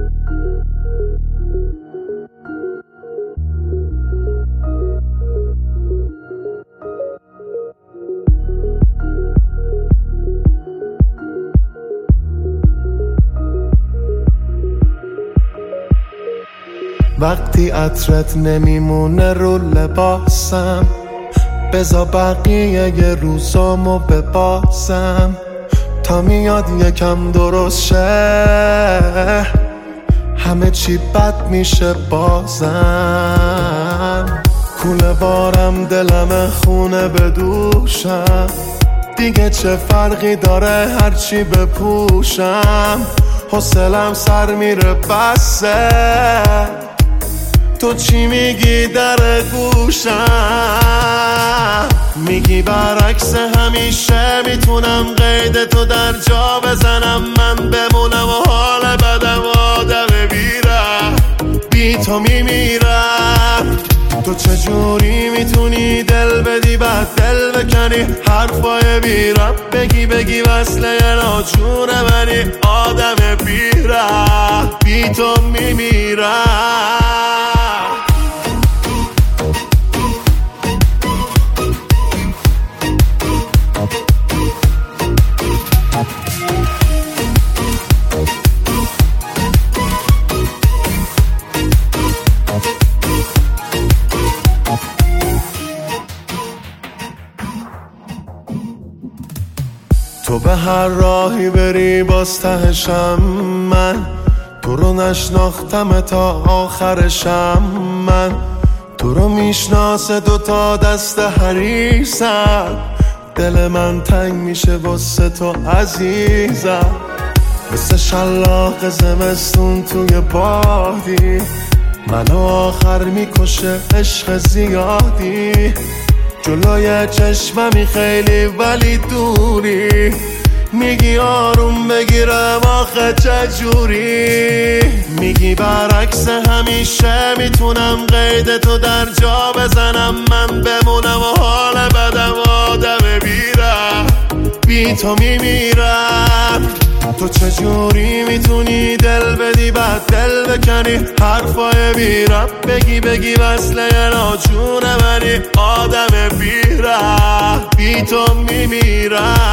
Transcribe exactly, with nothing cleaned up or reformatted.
وقتی عطرت نمیمونه رو لباسم، بذار بقیه یه روزامو بباسم تا میاد یکم درست شه، همه چی بد میشه بازم. کوله بارم دلم خونه بدوشم، دیگه چه فرقی داره هرچی بپوشم، حوصلم سر میره بسه. تو چی میگی در گوشم؟ میگی برعکس همیشه میتونم قید تو در جا بزنم، من بمونم و حال بدم آدم بیرم، بی تو میمیرم. تو چجوری میتونی دل بدی بعد دل بکنی، حرفای بی رب بگی بگی وصله ناچونه منی، آدم بیرم، بی تو میمیرم. تو به هر راهی بری باز تهشم من، تو رو نشناختم تا آخرشم من، تو رو میشناسه دوتا دست حریصم، دل من تنگ میشه واسه تو عزیزم، مثل شلاق زمستون توی بادی، منو آخر میکشه عشق زیادی، جلوی چشممی خیلی ولی دوری، میگی آروم بگیرم آخه چجوری؟ میگی برعکس همیشه میتونم قید تو در جا بزنم، من بمونم و حال بدم آدم بیرم، بی تو میمیرم. تو چجوری میتونی دل بدی بعد دل بکنی، حرفای بی رب بگی بگی وصله ناچونه منی، آدم بیرم، بی تو میمیرم.